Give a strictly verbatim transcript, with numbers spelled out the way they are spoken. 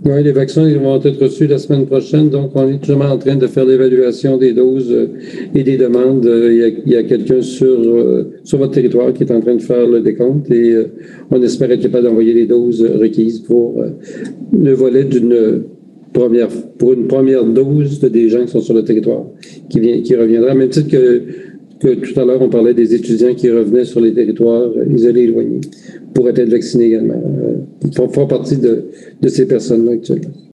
Oui, les vaccins ils vont être reçus la semaine prochaine, donc on est justement en train de faire l'évaluation des doses euh, et des demandes. Euh, il y a, il y a quelqu'un sur, euh, sur votre territoire qui est en train de faire le décompte et euh, on espère être capable d'envoyer les doses requises pour euh, le volet d'une première, pour une première dose de des gens qui sont sur le territoire, qui, vient, qui reviendra. À même titre que, que tout à l'heure, on parlait des étudiants qui revenaient sur les territoires euh, isolés, éloignés, pourraient être vaccinés également. Euh, font, font partie de, de ces personnes-là actuellement.